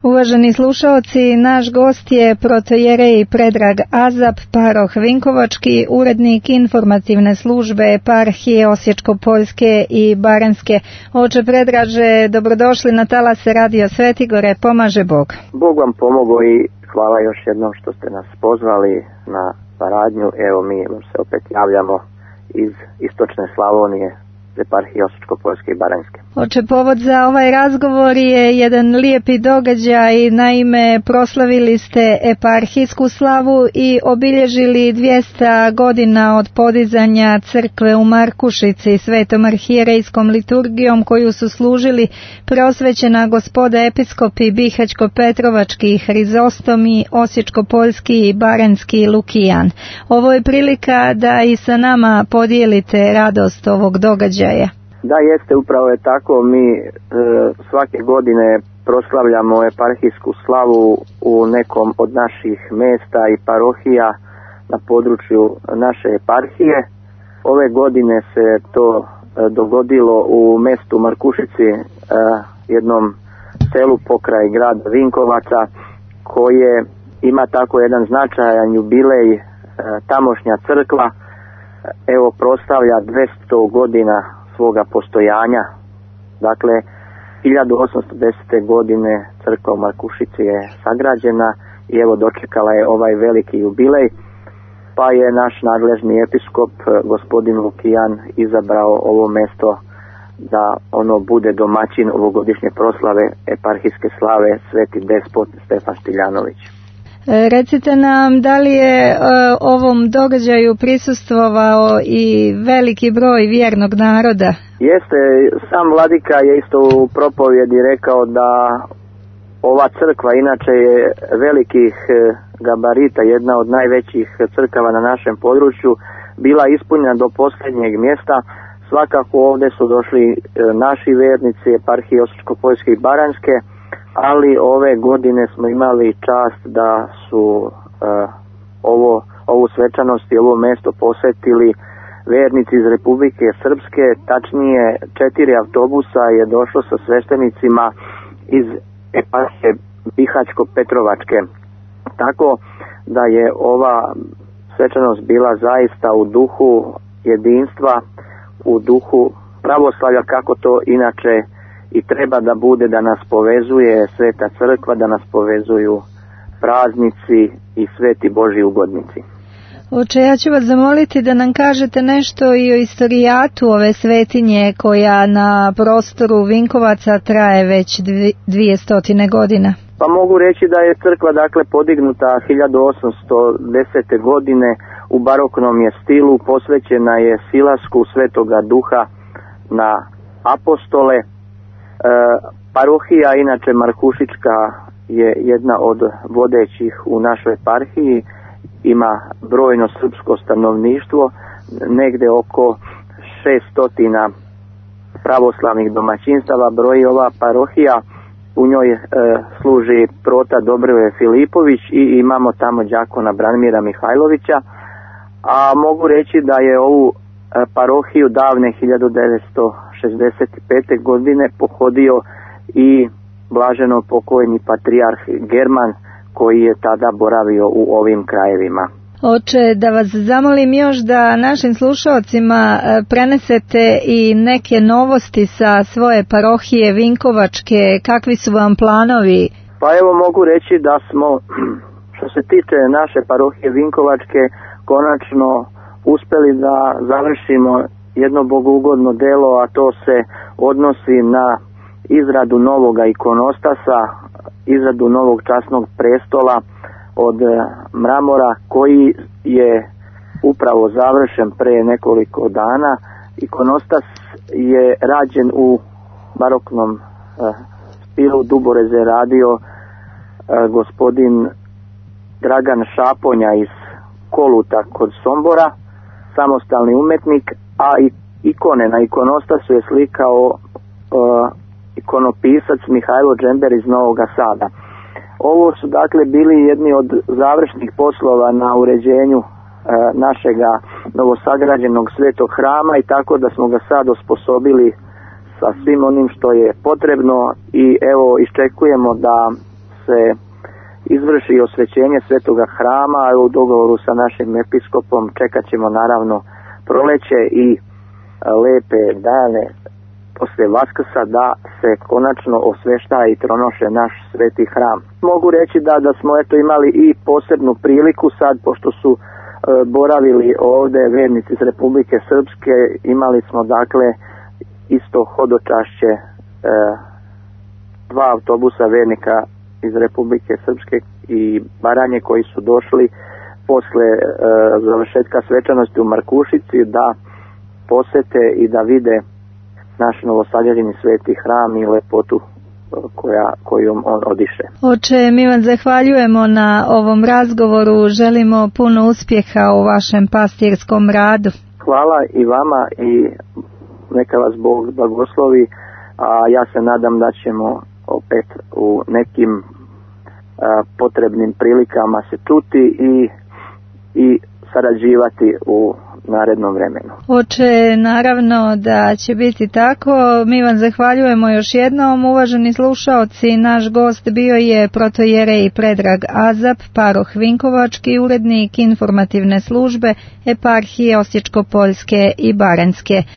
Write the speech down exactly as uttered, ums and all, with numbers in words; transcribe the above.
Uvaženi slušaoci, naš gost je protojerej Predrag Azap, paroh Vinkovački, urednik informativne službe eparhije Osječko-Poljske i Baranjske. Oče Predraže, dobrodošli na talase Radio Svetigore, pomaže Bog. Bog vam pomogao i hvala još jednom što ste nas pozvali na paradnju. Evo mi se opet javljamo iz istočne Slavonije, eparhije Osječko-Poljske i Baranjske. Oče, povod za ovaj razgovor je jedan lijepi događaj, naime proslavili ste eparhijsku slavu i obilježili dvjesto godina od podizanja crkve u Markušici svetom arhijerejskom liturgijom koju su služili preosvećena gospoda episkopi Bihać-Petrovački, Hrizostomi, Osječko-Poljski i Baranjski Lukijan. Ovo je prilika da i sa nama podijelite radost ovog događaja. Da, jeste, upravo je tako. Mi e, svake godine proslavljamo eparhijsku slavu u nekom od naših mjesta i parohija na području naše eparhije. Ove godine se to e, dogodilo u mjestu Markušici, e, jednom selu pokraj grada Vinkovaca, koje ima tako jedan značajan jubilej. E, tamošnja crkva evo proslavlja dvjesto godina svoga postojanja. Dakle, hiljadu osamsto desete. godine crkva u Markušici je sagrađena i evo dočekala je ovaj veliki jubilej, pa je naš nadležni episkop gospodin Lukijan izabrao ovo mjesto da ono bude domaćin ovogodišnje proslave eparhijske slave Sveti despot Stefan Štiljanović. Recite nam, da li je e, ovom događaju prisustvovao i veliki broj vjernog naroda? Jeste, sam vladika je isto u propovjedi rekao da ova crkva inače je velikih gabarita, jedna od najvećih crkava na našem području, bila ispunjena do posljednjeg mjesta. Svakako ovdje su došli naši vjernici eparhije Osječko-Poljske i Baranjske, ali ove godine smo imali čast da su uh, ovo, ovu svečanost i ovo mjesto posjetili vjernici iz Republike Srpske, tačnije četiri autobusa je došlo sa sveštenicima iz eparhije Bihać-Petrovačke. Tako da je ova svečanost bila zaista u duhu jedinstva, u duhu pravoslavlja, kako to inače i treba da bude, da nas povezuje Sveta crkva, da nas povezuju praznici i sveti Božji ugodnici. Oče, ja ću vas zamoliti da nam kažete nešto i o istorijatu ove svetinje koja na prostoru Vinkovaca traje već dvije stotine godina. Pa mogu reći da je crkva dakle podignuta hiljadu osamsto desete. godine u baroknom je stilu, posvećena je silasku Svetoga Duha na apostole. E, parohija, inače Markušička, je jedna od vodećih u našoj eparhiji, ima brojno srpsko stanovništvo, negde oko šesto pravoslavnih domaćinstava broji ova parohija. U njoj e, služi prota Dobrivoje Filipović i imamo tamo đakona Branimira Mihajlovića, a mogu reći da je ovu e, parohiju davne hiljadu devetsto šezdeset pete. godine pohodio i blaženo pokojni patrijarh German, koji je tada boravio u ovim krajevima. Oče, da vas zamolim još da našim slušalcima prenesete i neke novosti sa svoje parohije Vinkovačke, kakvi su vam planovi? Pa evo mogu reći da smo, što se tiče naše parohije Vinkovačke, konačno uspjeli da završimo jedno bogougodno delo, a to se odnosi na izradu novoga ikonostasa, izradu novog časnog prestola od mramora, koji je upravo završen pre nekoliko dana. Ikonostas je rađen u baroknom eh, stilu, duboreze radio eh, gospodin Dragan Šaponja iz Koluta kod Sombora, samostalni umetnik, a i ikone na ikonostasu je slikao eh, ikonopisac Mihajlo Džember iz Novoga Sada. Ovo su dakle bili jedni od završnih poslova na uređenju e, našega novosagrađenog svetog hrama, i tako da smo ga sad osposobili sa svim onim što je potrebno, i evo iščekujemo da se izvrši osvećenje svetoga hrama, a u dogovoru sa našim episkopom čekat ćemo naravno proleće i lepe dane poslije Vaskrsa da se konačno osvešta i tronoše naš sveti hram. Mogu reći da, da smo eto imali i posebnu priliku sad, pošto su e, boravili ovdje vernici iz Republike Srpske, imali smo dakle isto hodočašće e, dva autobusa vernika iz Republike Srpske i Baranje koji su došli posle e, završetka svečanosti u Markušici da posete i da vide naš novosagrađeni sveti hram i lepotu koja, kojom on odiše. Oče, mi vam zahvaljujemo na ovom razgovoru, želimo puno uspjeha u vašem pastirskom radu. Hvala i vama i neka vas Bog blagoslovi, a ja se nadam da ćemo opet u nekim a, potrebnim prilikama se čuti i, i sarađivati u narednom vremenu. Oče, naravno da će biti tako. Mi vam zahvaljujemo još jednom, uvaženi slušaoci. Naš gost bio je protojerej Predrag Azap, paroh Vinkovački, urednik informativne službe Eparhije Osječko-Poljske i Baranjske.